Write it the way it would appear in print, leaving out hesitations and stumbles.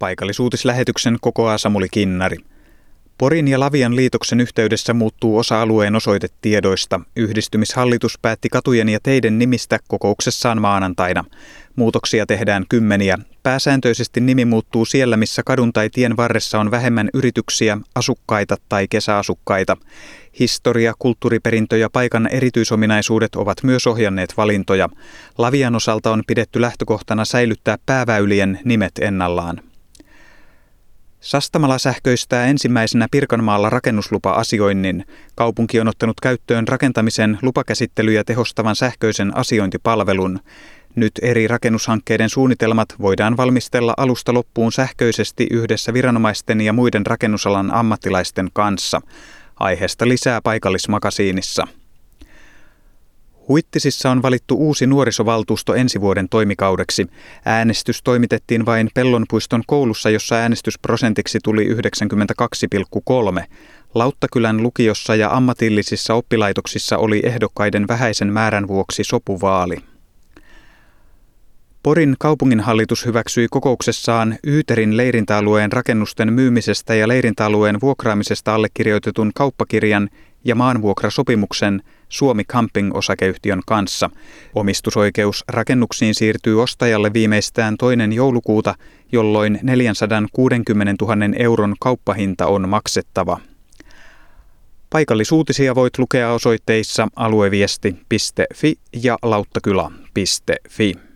Paikallisuutislähetyksen kokoaa Samuli Kinnari. Porin ja Lavian liitoksen yhteydessä muuttuu osa alueen osoitetiedoista. Yhdistymishallitus päätti katujen ja teiden nimistä kokouksessaan maanantaina. Muutoksia tehdään kymmeniä. Pääsääntöisesti nimi muuttuu siellä, missä kadun tai tien varressa on vähemmän yrityksiä, asukkaita tai kesäasukkaita. Historia, kulttuuriperintö ja paikan erityisominaisuudet ovat myös ohjanneet valintoja. Lavian osalta on pidetty lähtökohtana säilyttää pääväylien nimet ennallaan. Sastamala sähköistää ensimmäisenä Pirkanmaalla rakennuslupa-asioinnin. Kaupunki on ottanut käyttöön rakentamisen lupakäsittelyjä tehostavan sähköisen asiointipalvelun. Nyt eri rakennushankkeiden suunnitelmat voidaan valmistella alusta loppuun sähköisesti yhdessä viranomaisten ja muiden rakennusalan ammattilaisten kanssa. Aiheesta lisää Paikallismakasiinissa. Huittisissa on valittu uusi nuorisovaltuusto ensi vuoden toimikaudeksi. Äänestys toimitettiin vain Pellonpuiston koulussa, jossa äänestysprosentiksi tuli 92,3. Lauttakylän lukiossa ja ammatillisissa oppilaitoksissa oli ehdokkaiden vähäisen määrän vuoksi sopuvaali. Porin kaupunginhallitus hyväksyi kokouksessaan Yyterin leirintäalueen rakennusten myymisestä ja leirintäalueen vuokraamisesta allekirjoitetun kauppakirjan ja maanvuokrasopimuksen Suomi Camping-osakeyhtiön kanssa. Omistusoikeus rakennuksiin siirtyy ostajalle viimeistään 2. joulukuuta, jolloin 460 000 euron kauppahinta on maksettava. Paikallisuutisia voit lukea osoitteissa alueviesti.fi ja lauttakylä.fi.